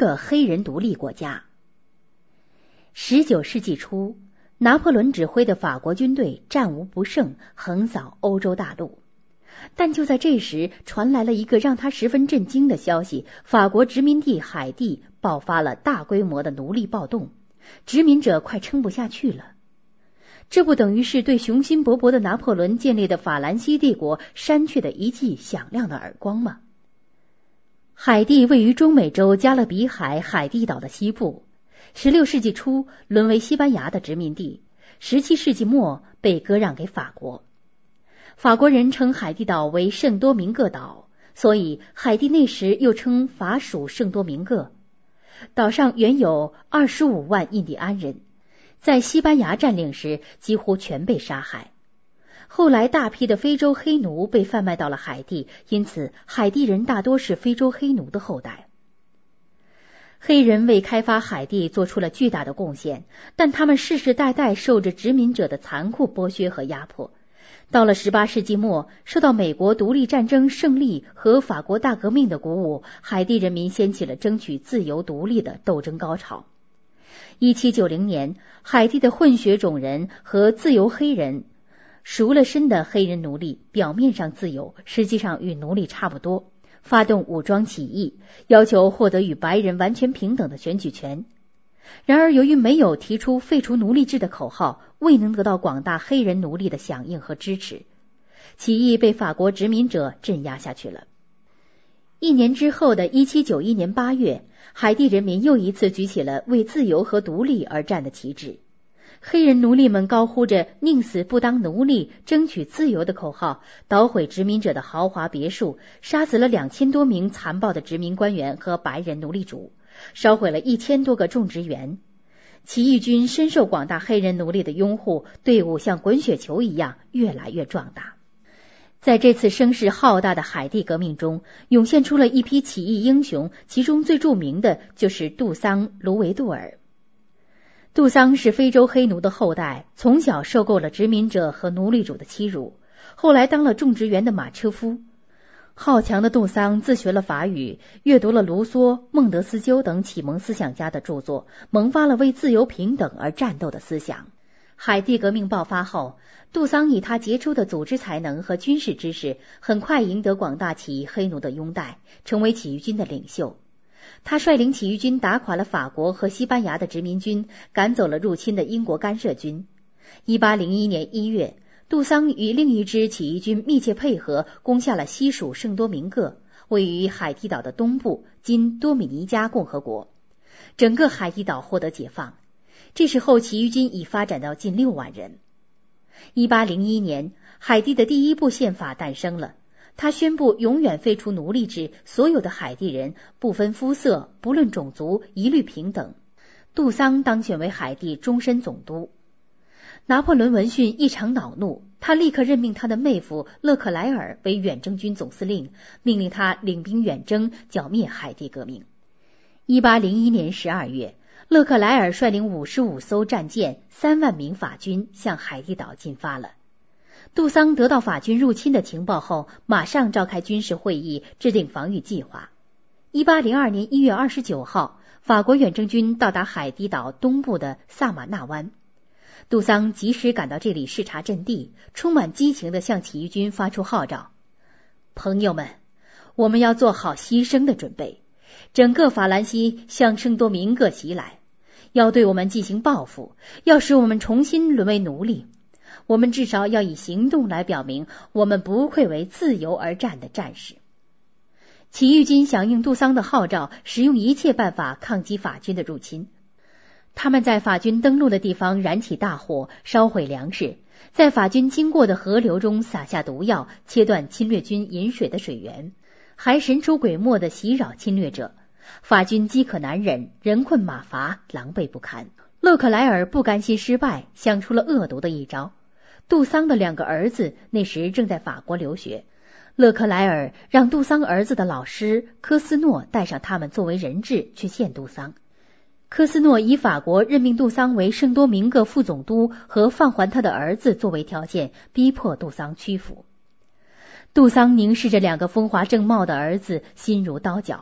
个黑人独立国家。19世纪初，拿破仑指挥的法国军队战无不胜，横扫欧洲大陆。但就在这时，传来了一个让他十分震惊的消息：法国殖民地海地爆发了大规模的奴隶暴动，殖民者快撑不下去了。这不等于是对雄心勃勃的拿破仑建立的法兰西帝国扇去的一记响亮的耳光吗？海地位于中美洲加勒比海海地岛的西部，16世纪初沦为西班牙的殖民地，17世纪末被割让给法国。法国人称海地岛为圣多明各岛，所以海地那时又称法属圣多明各。岛上原有25万印第安人，在西班牙占领时几乎全被杀害。后来大批的非洲黑奴被贩卖到了海地，因此海地人大多是非洲黑奴的后代。黑人为开发海地做出了巨大的贡献，但他们世世代代受着殖民者的残酷剥削和压迫。到了18世纪末，受到美国独立战争胜利和法国大革命的鼓舞，海地人民掀起了争取自由独立的斗争高潮。1790年，海地的混血种人和自由黑人，赎了身的黑人奴隶，表面上自由，实际上与奴隶差不多，发动武装起义，要求获得与白人完全平等的选举权。然而由于没有提出废除奴隶制的口号，未能得到广大黑人奴隶的响应和支持，起义被法国殖民者镇压下去了。1年之后的1791年8月，海地人民又一次举起了为自由和独立而战的旗帜。黑人奴隶们高呼着宁死不当奴隶，争取自由的口号，捣毁殖民者的豪华别墅，杀死了2000多名残暴的殖民官员和白人奴隶主，烧毁了1000多个种植园。起义军深受广大黑人奴隶的拥护，队伍像滚雪球一样越来越壮大。在这次声势浩大的海地革命中，涌现出了一批起义英雄，其中最著名的就是杜桑·卢维杜尔。杜桑是非洲黑奴的后代，从小受够了殖民者和奴隶主的欺辱，后来当了种植园的马车夫。好强的杜桑自学了法语，阅读了卢梭、孟德斯鸠等启蒙思想家的著作，萌发了为自由平等而战斗的思想。海地革命爆发后，杜桑以他杰出的组织才能和军事知识，很快赢得广大起义黑奴的拥戴，成为起义军的领袖。他率领起义军打垮了法国和西班牙的殖民军，赶走了入侵的英国干涉军。1801年1月，杜桑与另一支起义军密切配合，攻下了西属圣多明各，位于海地岛的东部，今多米尼加共和国。整个海地岛获得解放。这时候起义军已发展到近6万人。1801年，海地的第一部宪法诞生了。他宣布永远废除奴隶制，所有的海地人不分肤色，不论种族，一律平等。杜桑当选为海地终身总督。拿破仑闻讯异常恼怒，他立刻任命他的妹夫勒克莱尔为远征军总司令，命令他领兵远征，剿灭海地革命。1801年12月，勒克莱尔率领55艘战舰、3万名法军向海地岛进发了。杜桑得到法军入侵的情报后，马上召开军事会议，制定防御计划。1802年1月29号，法国远征军到达海地岛东部的萨马纳湾。杜桑及时赶到这里视察阵地，充满激情地向起义军发出号召：朋友们，我们要做好牺牲的准备，整个法兰西向圣多明各袭来，要对我们进行报复，要使我们重新沦为奴隶。我们至少要以行动来表明，我们不愧为自由而战的战士。起义军响应杜桑的号召，使用一切办法抗击法军的入侵。他们在法军登陆的地方燃起大火，烧毁粮食，在法军经过的河流中撒下毒药，切断侵略军饮水的水源，还神出鬼没地袭扰侵略者。法军饥渴难忍，人困马乏，狼狈不堪。勒克莱尔不甘心失败，想出了恶毒的一招。杜桑的2个儿子那时正在法国留学，勒克莱尔让杜桑儿子的老师科斯诺带上他们作为人质去见杜桑。科斯诺以法国任命杜桑为圣多明各副总督和放还他的儿子作为条件，逼迫杜桑屈服。杜桑凝视着2个风华正茂的儿子，心如刀绞。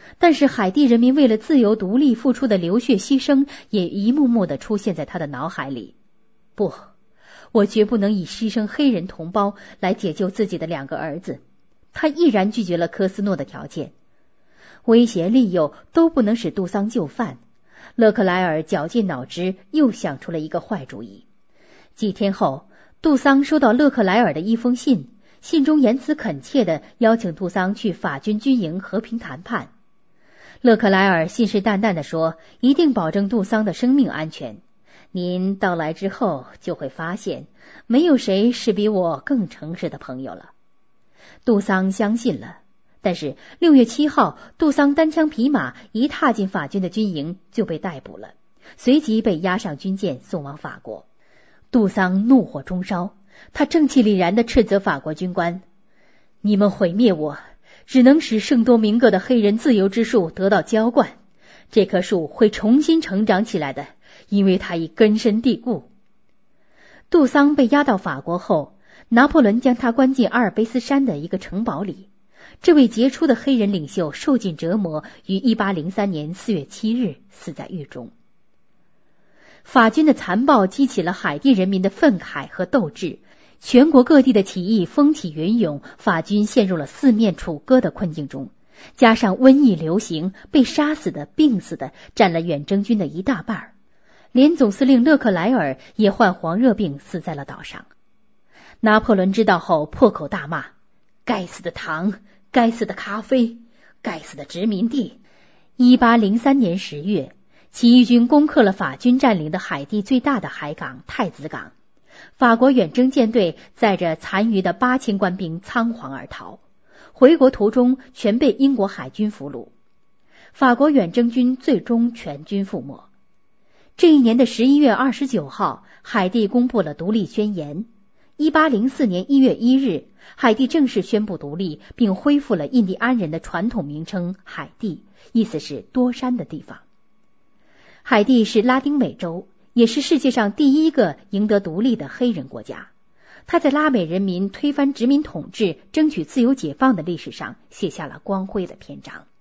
但是海地人民为了自由独立付出的流血牺牲也一幕幕地出现在他的脑海里。不，我绝不能以牺牲黑人同胞来解救自己的2个儿子。他毅然拒绝了科斯诺的条件，威胁利诱都不能使杜桑就范。勒克莱尔绞尽脑汁，又想出了一个坏主意。几天后，杜桑收到勒克莱尔的一封信，信中言辞恳切地邀请杜桑去法军军营和平谈判。勒克莱尔信誓旦旦地说，一定保证杜桑的生命安全。您到来之后就会发现，没有谁是比我更诚实的朋友了。杜桑相信了，但是6月7号，杜桑单枪匹马一踏进法军的军营就被逮捕了，随即被押上军舰送往法国。杜桑怒火中烧，他正气凛然地斥责法国军官：你们毁灭我，只能使圣多明各的黑人自由之树得到浇灌，这棵树会重新成长起来的，因为它已根深蒂固。杜桑被押到法国后，拿破仑将他关进阿尔卑斯山的一个城堡里。这位杰出的黑人领袖受尽折磨，于1803年4月7日死在狱中。法军的残暴激起了海地人民的愤慨和斗志，全国各地的起义风起云涌，法军陷入了四面楚歌的困境中，加上瘟疫流行，被杀死的、病死的占了远征军的一大半，连总司令勒克莱尔也患黄热病死在了岛上。拿破仑知道后破口大骂：该死的糖，该死的咖啡，该死的殖民地。1803年10月，起义军攻克了法军占领的海地最大的海港太子港，法国远征舰队载着残余的8000官兵仓皇而逃，回国途中全被英国海军俘虏，法国远征军最终全军覆没。这一年的11月29号，海地公布了独立宣言。1804年1月1日，海地正式宣布独立，并恢复了印第安人的传统名称海地，意思是多山的地方。海地是拉丁美洲，也是世界上第一个赢得独立的黑人国家。它在拉美人民推翻殖民统治、争取自由解放的历史上写下了光辉的篇章。